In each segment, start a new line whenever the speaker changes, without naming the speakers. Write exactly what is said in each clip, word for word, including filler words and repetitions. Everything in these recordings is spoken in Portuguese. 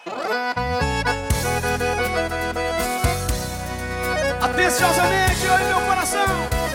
Atenciosamente, oi meu coração.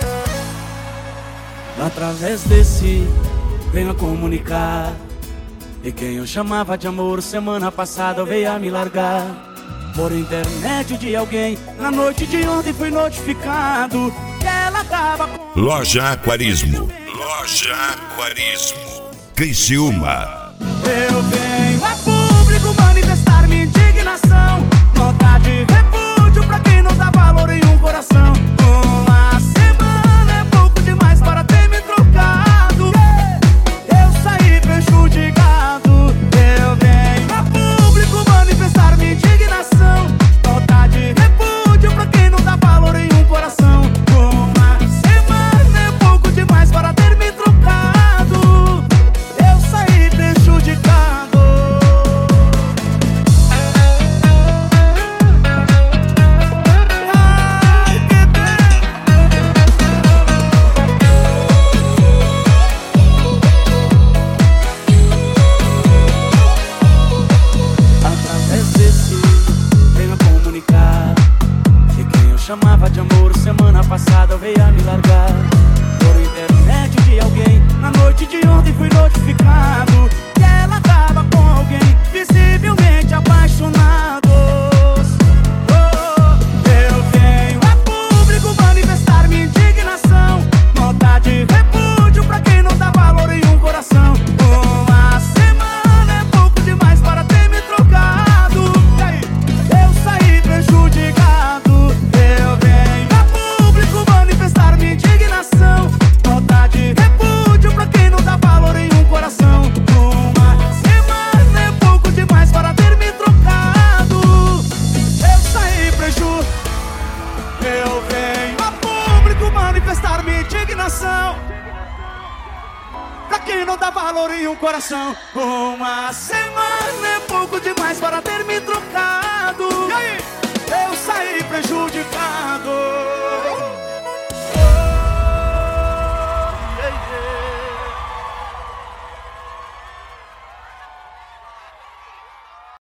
Através desse, venho comunicar. E quem eu chamava de amor semana passada veio a me largar. Por intermédio de alguém, na noite de ontem fui notificado que ela tava com...
Loja Aquarismo. Loja Aquarismo. Criciúma.
Eu venho a público manifestar minha indignação. Nota de repúdio pra quem não dá valor em um coração. Uma semana é pouco demais para ter me trocado. Eu saí prejudicado. Eu venho a público manifestar minha indignação. Nota de repúdio pra quem não dá valor em um coração. Uma semana é pouco demais para ter me trocado. Eu saí prejudicado. Ai, que através desse, venho a comunicar que quem eu chamava de amor semana passada veio a me largar. Por intermédio de alguém, na noite de ontem fui notificado que ela tava com alguém visivelmente apaixonados. Oh, eu venho a público manifestar minha indignação. Nota de repúdio pra quem não dá valor em um coração. Uma semana é pouco demais para ter me trocado. E aí? Eu saí prejudicado. Eu venho a público manifestar minha indignação. Nota de repúdio pra quem não dá valor em um coração. Uma semana é pouco demais para ter me trocado. Eu saí prejudicado. Eu venho a público manifestar minha indignação. Pra quem não dá valor em um coração. Uma semana é